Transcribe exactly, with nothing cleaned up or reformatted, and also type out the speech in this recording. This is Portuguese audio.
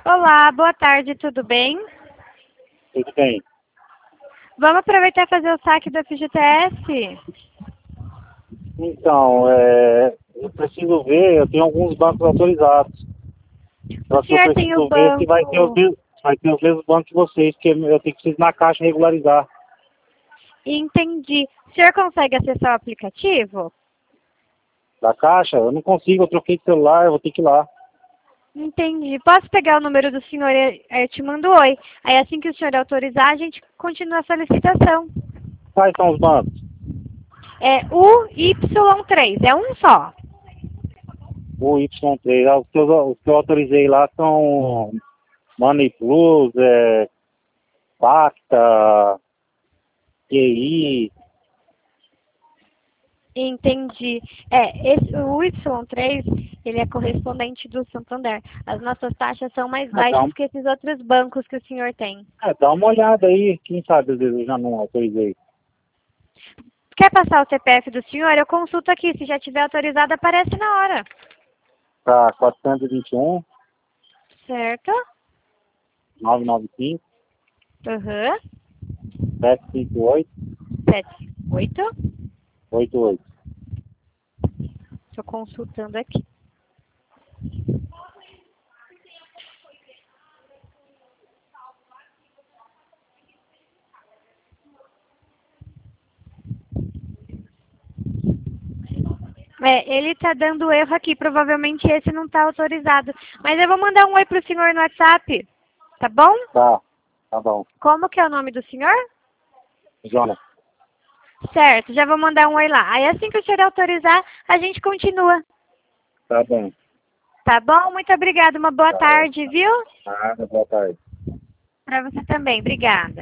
Olá, boa tarde, tudo bem? Tudo bem. Vamos aproveitar e fazer o saque do F G T S? Então, é, eu preciso ver, eu tenho alguns bancos autorizados. O Só que eu senhor tem o preciso ver se vai ter os banco... mesmos, vai ter os mesmos bancos que vocês, porque eu tenho que ir na caixa regularizar. Entendi. O senhor consegue acessar o aplicativo? Da caixa, eu não consigo, eu troquei de celular, eu vou ter que ir lá. Entendi. Posso pegar o número do senhor e eu te mando um oi. Aí assim que o senhor autorizar, a gente continua a solicitação. Quais são os bancos? É U Y três, é um só. O Y três, ah, os que eu, os que eu autorizei lá são Money Plus, é, Pacta, Q I. Entendi. É, esse, o Y três, ele é correspondente do Santander. As nossas taxas são mais Ah, dá, baixas um- que esses outros bancos que o senhor tem. é, dá uma olhada aí, quem sabe às vezes eu já não autorizei. Quer passar o C P F do senhor? Eu consulto aqui. Se já tiver autorizado, aparece na hora. Tá quatrocentos e vinte e um, Certo? novecentos e noventa e cinco, Aham. setecentos e cinquenta e oito, Sete, oito. oitenta e oito. Estou consultando aqui. É, ele está dando erro aqui. Provavelmente esse não está autorizado. Mas eu vou mandar um oi para o senhor no WhatsApp. Tá bom? Tá, tá bom. Como que é o nome do senhor? Jonas, Certo, já vou mandar um oi lá. Aí assim que o senhor autorizar, a gente continua. tá bom. Tá bom? Muito obrigada. Uma boa Tá, tarde, viu? tá, boa tarde. Para você também. Obrigada.